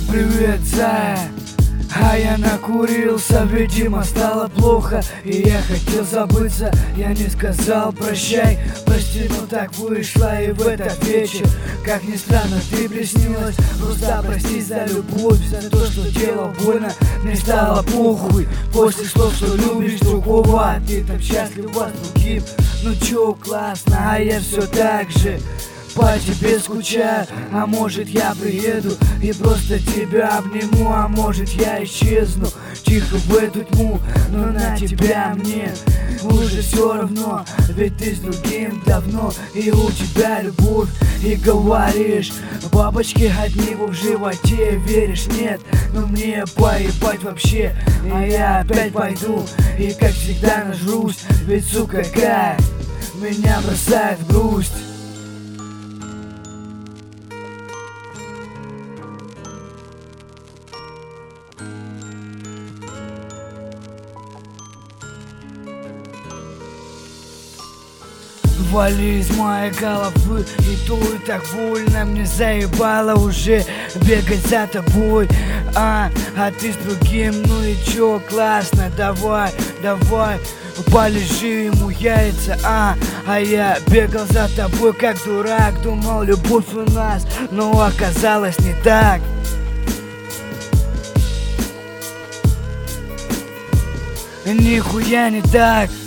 Привет, зая. А я накурился, видимо стало плохо, и я хотел забыться. Я не сказал прощай, прости, но так вышло. И в этот вечер, как ни странно, ты приснилась. Просто прости за любовь, за то, что делал больно. Мне стало похуй после слов, что любишь другого, а ты там счастлива с другим. Ну чё, классно, а я все так же по тебе скучаю. А может я приеду и просто тебя обниму, а может я исчезну тихо в эту тьму. Но на тебя мне уже все равно, ведь ты с другим давно, и у тебя любовь. И говоришь, бабочки одни в животе, веришь, нет, но мне поебать вообще. И я опять пойду, и как всегда нажрусь, ведь сука как меня бросает в грусть. Вали из моей головы, и то и так больно. Мне заебало уже бегать за тобой, а ты с другим. Ну и чё, классно, давай, полежи ему яйца, а я бегал за тобой как дурак. Думал, любовь у нас, но оказалось не так. Нихуя не так.